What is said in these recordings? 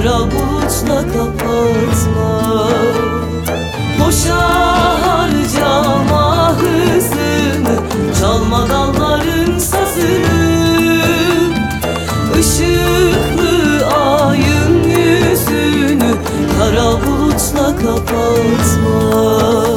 kara bulutla kapatma. Boşa harcama hızını, çalma dalların sazını. Işıklı ayın yüzünü kara bulutla kapatma.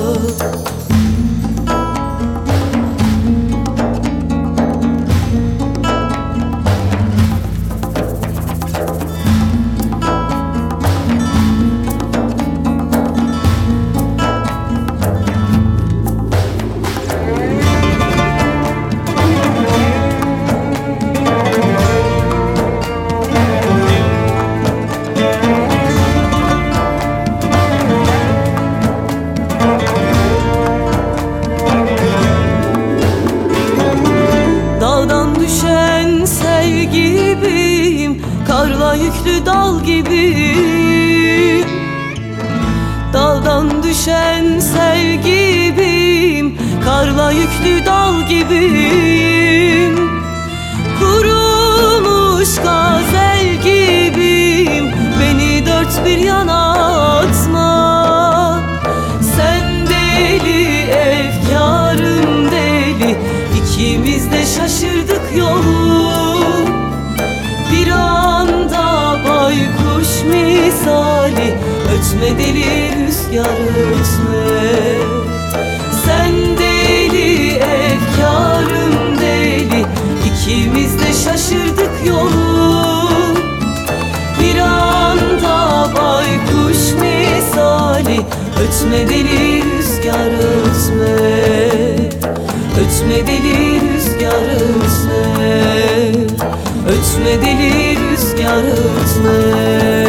Gibiyim, karla yüklü dal gibiyim. Daldan düşen sel gibiyim, karla yüklü dal gibiyim. Kurumuş gazel gibiyim, beni dört bir yana atma. Sen deli, efkarın deli, ikimiz de şaşırdık yolu. Bir anda baykuş misali, ötme deli rüzgar ötme. Sen deli, efkarım deli, ikimiz de şaşırdık yolu. Bir anda baykuş misali, ötme deli rüzgar ötme. Ötme deli rüzgar ötme. Ötme deli rüzgar ötme.